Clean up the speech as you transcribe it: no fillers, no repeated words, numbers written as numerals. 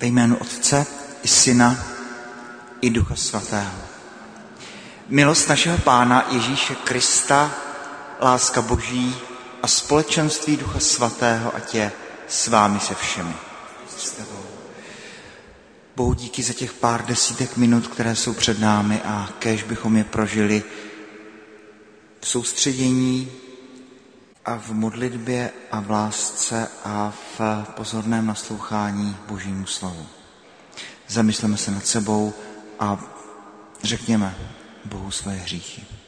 Ve jménu Otce i Syna i Ducha Svatého. Milost našeho Pána Ježíše Krista, láska Boží a společenství Ducha Svatého, ať je s vámi se všemi. Bohu díky za těch pár desítek minut, které jsou před námi a kéž bychom je prožili v soustředění a v modlitbě a v lásce a v pozorném naslouchání Božímu slovu. Zamysleme se nad sebou a řekněme Bohu své hříchy.